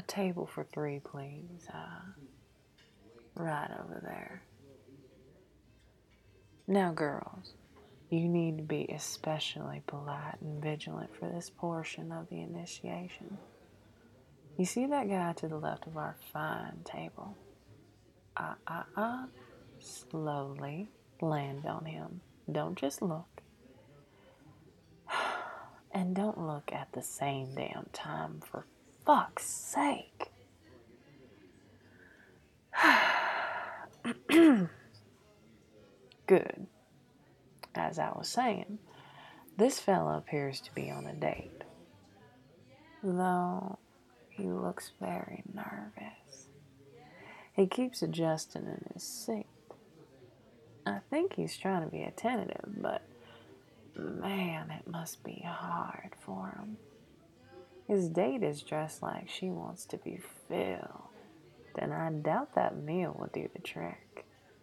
table for three, please. Right over there. Now, girls, you need to be especially polite and vigilant for this portion of the initiation. You see that guy to the left of our fine table? Slowly land on him. Don't just look. And don't look at the same damn time, for fuck's sake. Good. As I was saying, this fella appears to be on a date, though he looks very nervous. He keeps adjusting in his seat. I think he's trying to be attentive, but man, it must be hard for him. His date is dressed like she wants to be filled, and I doubt that meal will do the trick.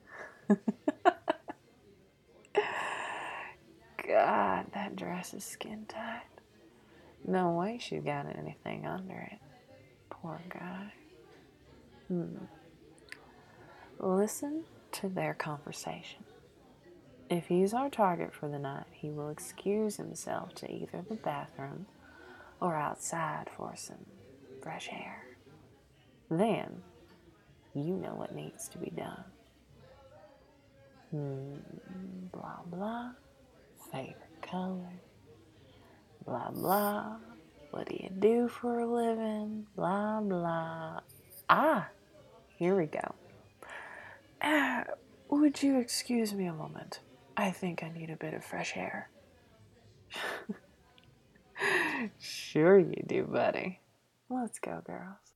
God, that dress is skin tight. No way she's got anything under it. Poor guy. Listen to their conversation. If he's our target for the night, he will excuse himself to either the bathroom or outside for some fresh air. Then, you know what needs to be done. Blah, blah. Favorite color. Blah, blah. What do you do for a living? Blah, blah. Here we go. Would you excuse me a moment? I think I need a bit of fresh air. Sure you do, buddy. Let's go, girls.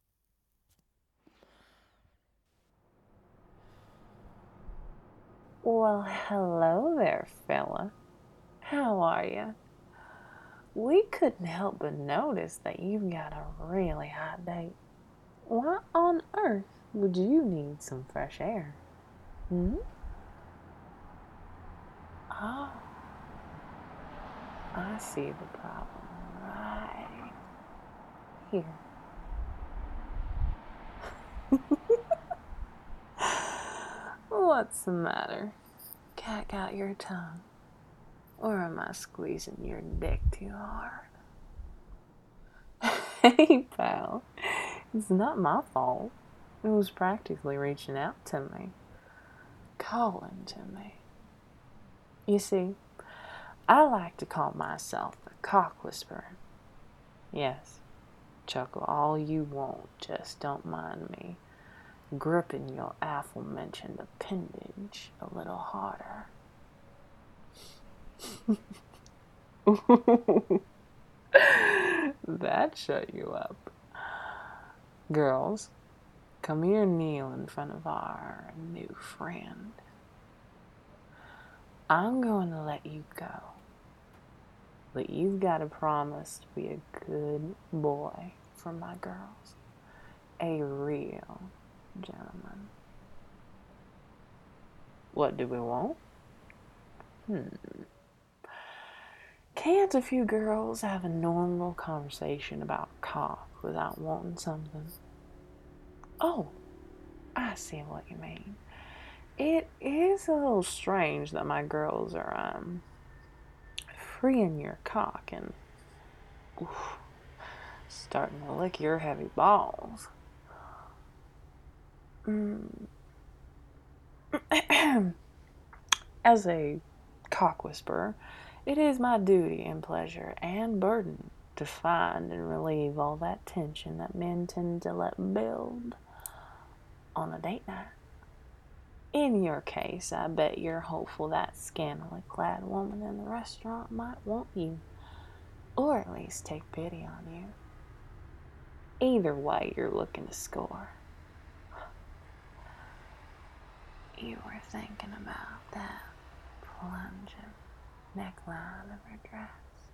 Well, hello there, fella. How are you? We couldn't help but notice that you've got a really hot date. Why on earth would you need some fresh air? Oh, I see the problem right here. What's the matter? Cat got your tongue? Or am I squeezing your dick too hard? Hey, pal, it's not my fault. It was practically reaching out to me, calling to me. You see, I like to call myself the cock whisperer. Yes, chuckle all you want, just don't mind me gripping your aforementioned appendage a little harder. That shut you up. Girls, come here and kneel in front of our new friend. I'm going to let you go, but you've got to promise to be a good boy for my girls. A real gentleman. What do we want? Can't a few girls have a normal conversation about cock without wanting something? Oh, I see what you mean. It is a little strange that my girls are freeing your cock and starting to lick your heavy balls. As a cock whisperer, it is my duty and pleasure and burden to find and relieve all that tension that men tend to let build on a date night. In your case, I bet you're hopeful that scantily clad woman in the restaurant might want you, or at least take pity on you. Either way, you're looking to score. You were thinking about that plunging neckline of her dress.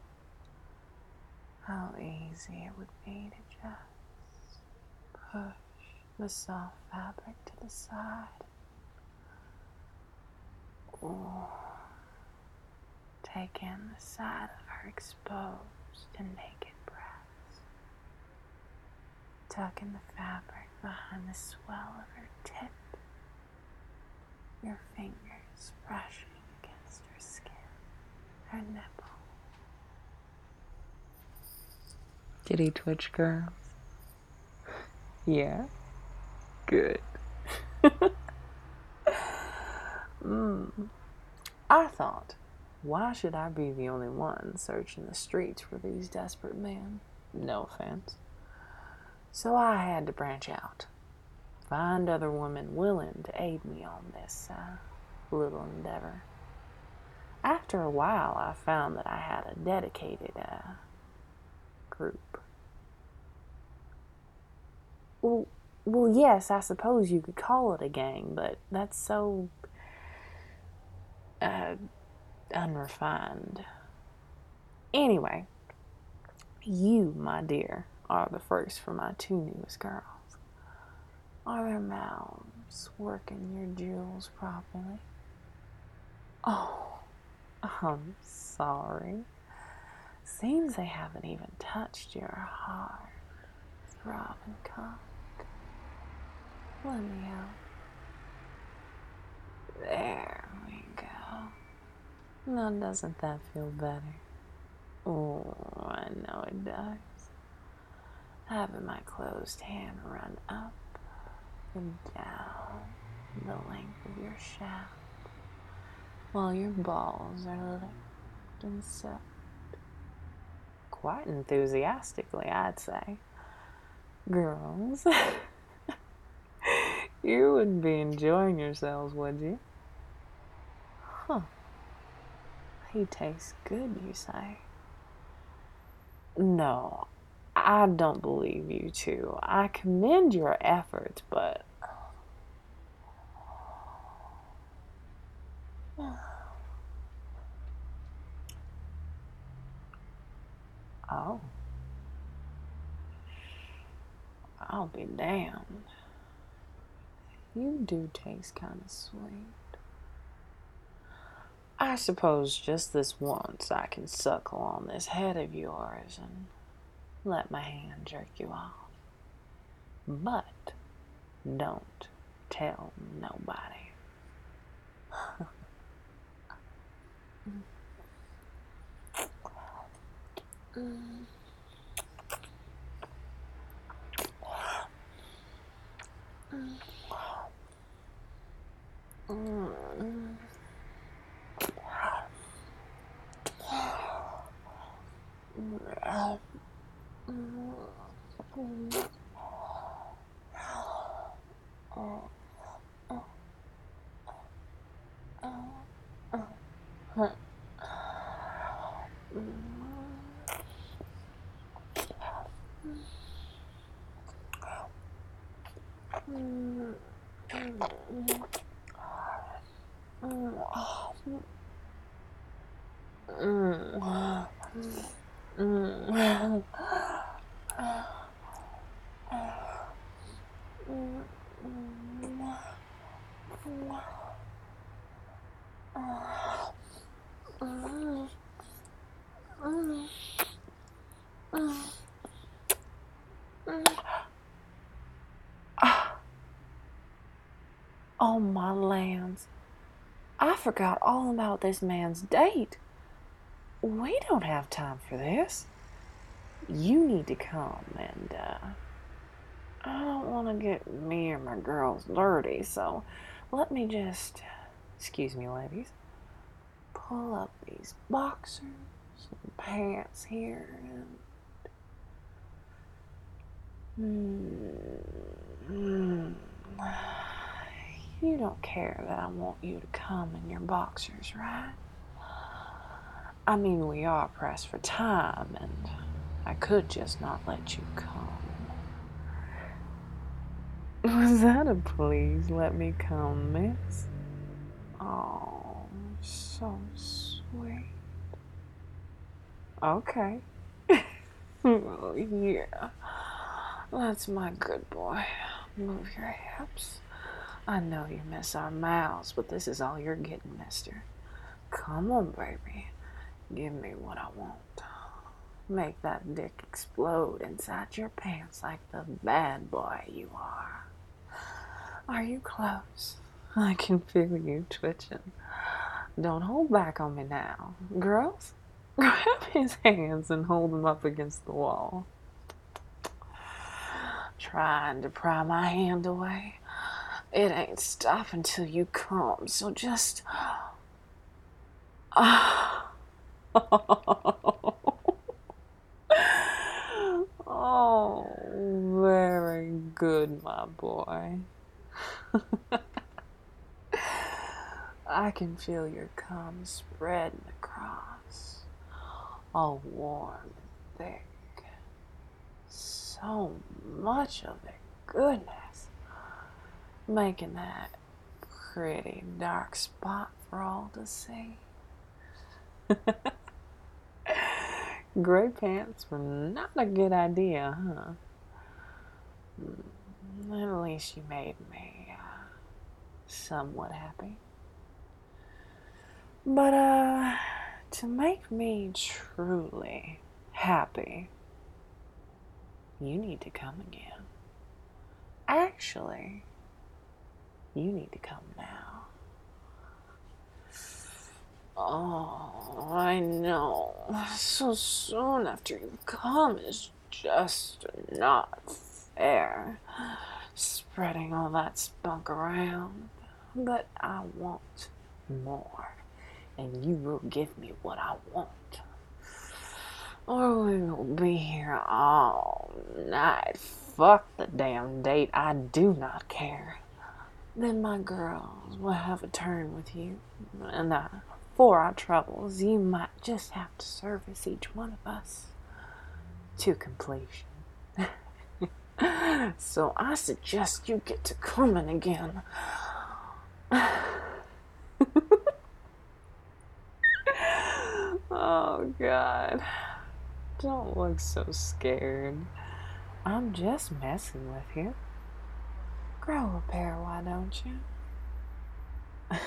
How easy it would be to just push the soft fabric to the side. Ooh. Take in the side of her exposed and naked breasts. tucking the fabric behind the swell of her tip, your fingers brushing against her skin, her nipple. Kitty twitch girls? Yeah? Good. I thought, why should I be the only one searching the streets for these desperate men? No offense. So I had to branch out, find other women willing to aid me on this little endeavor. After a while, I found that I had a dedicated group. Well, yes, I suppose you could call it a gang, but that's so unrefined. Anyway, you, my dear, are the first for my two newest girls. Are their mouths working your jewels properly? Oh, I'm sorry. Seems they haven't even touched your hard, throbbing cock. Let me help. There we go. Now doesn't that feel better? Oh, I know it does. Having my closed hand run up and down the length of your shaft while your balls are licked and sucked. Quite enthusiastically, I'd say. Girls, you wouldn't be enjoying yourselves, would you? Huh. He tastes good, you say? No, I don't believe you two. I commend your efforts, but... Oh. I'll be damned. You do taste kind of sweet. I suppose just this once I can suckle on this head of yours and let my hand jerk you off. But don't tell nobody. Oh, my lands. I forgot all about this man's date. We don't have time for this. You need to come, and I don't want to get me or my girls dirty, so let me just, excuse me, ladies, pull up these boxers and pants here, and you don't care that I want you to come in your boxers, right? I mean, we are pressed for time, and I could just not let you come. Was that a please let me come, miss? Oh, so sweet. Okay. Oh, yeah. That's my good boy. Move your hips. I know you miss our mouths, but this is all you're getting, mister. Come on, baby. Give me what I want. Make that dick explode inside your pants like the bad boy you are. Are you close? I can feel you twitching. Don't hold back on me now. Girls, grab his hands and hold him up against the wall. Trying to pry my hand away. It ain't stopping till you come, so just... Oh, very good, my boy. I can feel your cum spreading across, all warm and thick. So much of it, goodness. Making that pretty dark spot for all to see. Gray pants were not a good idea, huh? At least you made me somewhat happy. But, to make me truly happy, you need to come again. Actually, you need to come now. Oh, I know. So soon after you come is just not fair. Spreading all that spunk around. But I want more. And you will give me what I want. Or we will be here all night. Fuck the damn date. I do not care. Then my girls will have a turn with you. And for our troubles, you might just have to service each one of us to completion. So I suggest you get to coming again. Oh, God. Don't look so scared. I'm just messing with you. Grow a pair, why don't you?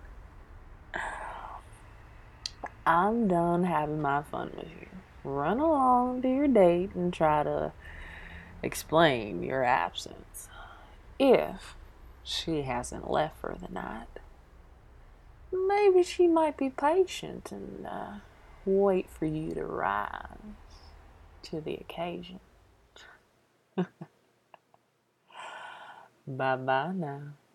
I'm done having my fun with you. Run along to your date and try to explain your absence. If she hasn't left for the night. Maybe she might be patient and wait for you to rise to the occasion. Bye-bye now.